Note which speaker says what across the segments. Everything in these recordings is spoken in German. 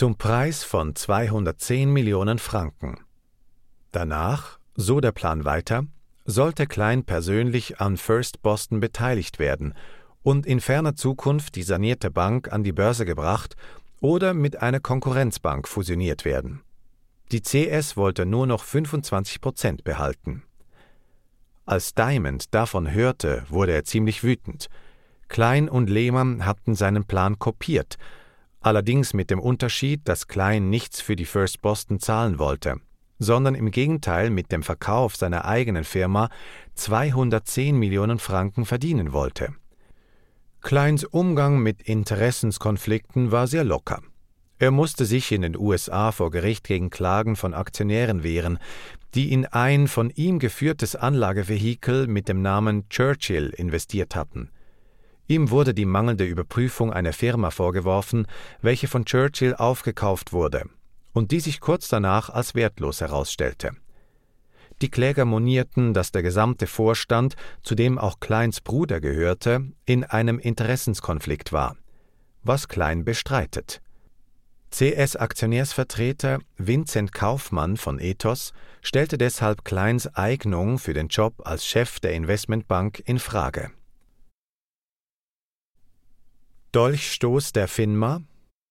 Speaker 1: zum Preis von 210 Millionen Franken. Danach, so der Plan weiter, sollte Klein persönlich an First Boston beteiligt werden und in ferner Zukunft die sanierte Bank an die Börse gebracht oder mit einer Konkurrenzbank fusioniert werden. Die CS wollte nur noch 25% behalten. Als Diamond davon hörte, wurde er ziemlich wütend. Klein und Lehman hatten seinen Plan kopiert, allerdings mit dem Unterschied, dass Klein nichts für die First Boston zahlen wollte, sondern im Gegenteil mit dem Verkauf seiner eigenen Firma 210 Millionen Franken verdienen wollte. Kleins Umgang mit Interessenskonflikten war sehr locker. Er musste sich in den USA vor Gericht gegen Klagen von Aktionären wehren, die in ein von ihm geführtes Anlagevehikel mit dem Namen Churchill investiert hatten. Ihm wurde die mangelnde Überprüfung einer Firma vorgeworfen, welche von Churchill aufgekauft wurde und die sich kurz danach als wertlos herausstellte. Die Kläger monierten, dass der gesamte Vorstand, zu dem auch Kleins Bruder gehörte, in einem Interessenskonflikt war, was Klein bestreitet. CS-Aktionärsvertreter Vincent Kaufmann von Ethos stellte deshalb Kleins Eignung für den Job als Chef der Investmentbank in Frage. Dolchstoß der FINMA?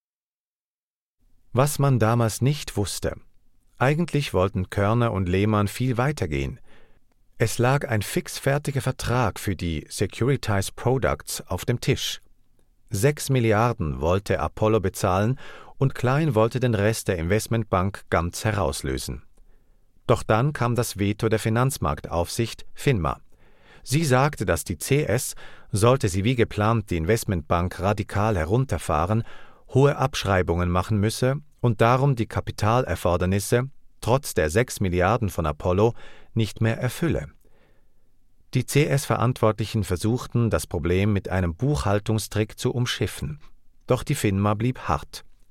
Speaker 1: Was man damals nicht wusste. Eigentlich wollten Körner und Lehmann viel weiter gehen. Es lag ein fixfertiger Vertrag für die Securitized Products auf dem Tisch. 6 Milliarden wollte Apollo bezahlen und Klein wollte den Rest der Investmentbank ganz herauslösen. Doch dann kam das Veto der Finanzmarktaufsicht FINMA. Sie sagte, dass die CS, sollte sie wie geplant die Investmentbank radikal herunterfahren, hohe Abschreibungen machen müsse und darum die Kapitalerfordernisse, trotz der 6 Milliarden von Apollo, nicht mehr erfülle. Die CS-Verantwortlichen versuchten, das Problem mit einem Buchhaltungstrick zu umschiffen. Doch die FINMA blieb hart.